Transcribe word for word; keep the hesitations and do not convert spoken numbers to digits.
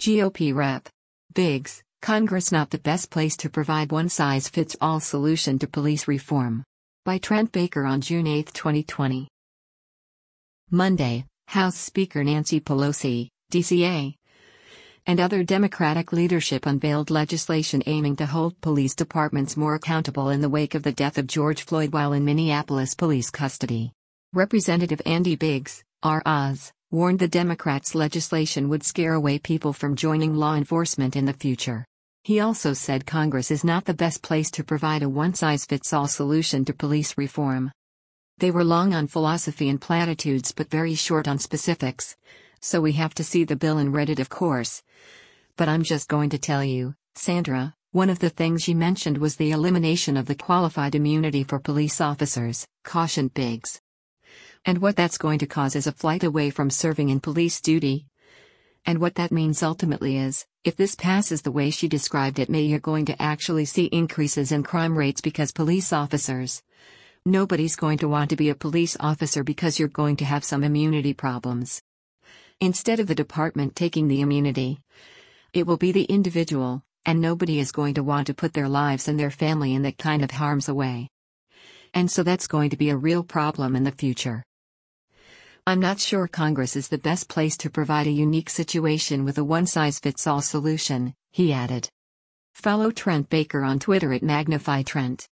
G O P Rep. Biggs, Congress not the best place to provide one-size-fits-all solution to police reform. By Trent Baker on June eighth, twenty twenty. Monday, House Speaker Nancy Pelosi, D C A, and other Democratic leadership unveiled legislation aiming to hold police departments more accountable in the wake of the death of George Floyd while in Minneapolis police custody. Representative Andy Biggs, R Oz, warned the Democrats' legislation would scare away people from joining law enforcement in the future. He also said Congress is not the best place to provide a one-size-fits-all solution to police reform. They were long on philosophy and platitudes but very short on specifics, so we have to see the bill and read it, of course. But I'm just going to tell you, Sandra, one of the things she mentioned was the elimination of the qualified immunity for police officers, cautioned Biggs. And what that's going to cause is a flight away from serving in police duty. And what that means ultimately is, if this passes the way she described it, maybe you're going to actually see increases in crime rates because police officers. Nobody's going to want to be a police officer because you're going to have some immunity problems. Instead of the department taking the immunity, it will be the individual, and nobody is going to want to put their lives and their family in that kind of harm's way. And so that's going to be a real problem in the future. I'm not sure Congress is the best place to provide a unique situation with a one-size-fits-all solution, he added. Follow Trent Baker on Twitter at Magnify Trent.